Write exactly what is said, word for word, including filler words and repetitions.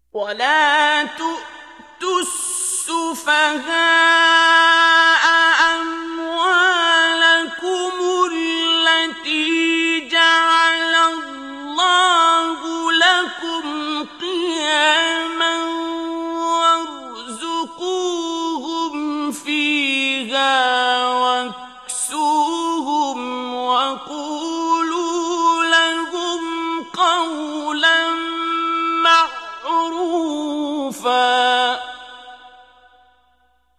ولا تؤتوا السفهاء أموالكم التي جعل الله لكم قياما وارزقوهم فيها واكسوهم وقولوا لهم قولا